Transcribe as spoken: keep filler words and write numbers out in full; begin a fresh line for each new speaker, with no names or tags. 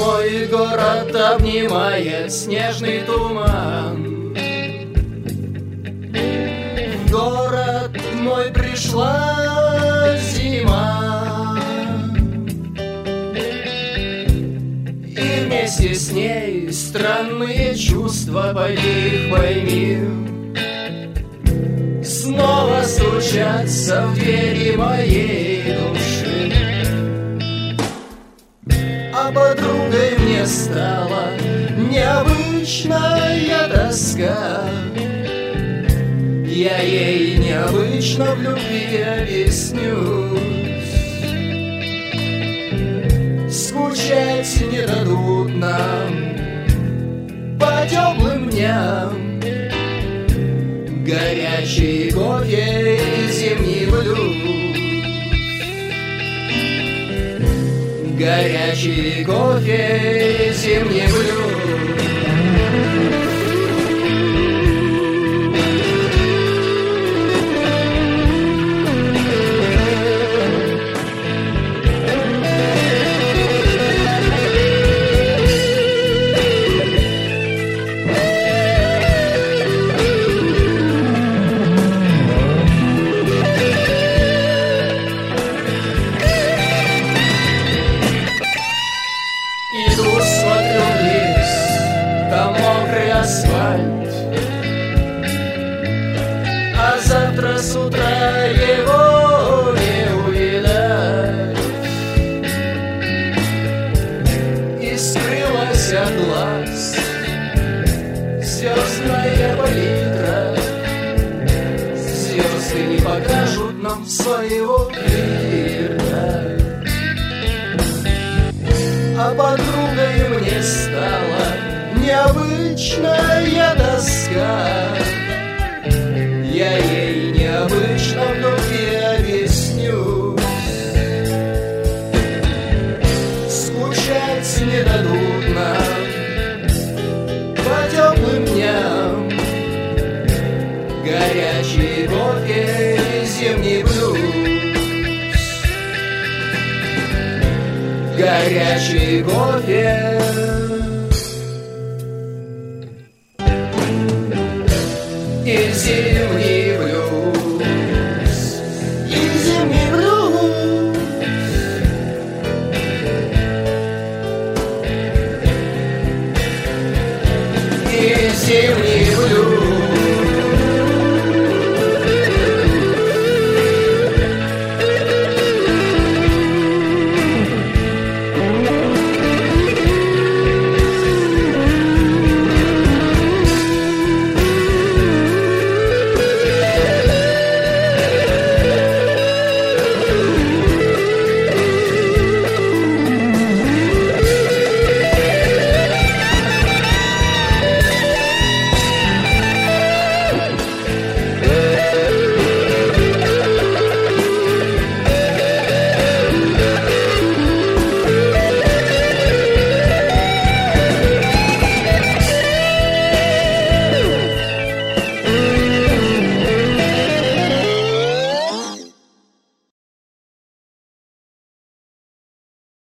Мой город обнимает снежный туман. В город мой пришла зима, и вместе с ней странные чувства, пойди их пойми, снова стучатся в двери моей души. А подругой мне стала необычная тоска. Я ей необычно в любви объяснюсь. Скучать не дадут нам по теплым дням горячий кофе и зимний блюз. Горячий кофе и зимний блюз. Иду, смотрю вниз, там мокрый асфальт, а завтра с утра его не увидать. И скрылась от глаз звездная палитра. Звезды не покажут нам своего флирта. А подругой мне стала необычная тоска. Я ей необычно в любви объясню. Скучать не дадут нам по теплым дням горячий кофе и зимний блюз. Горячий кофе и зимний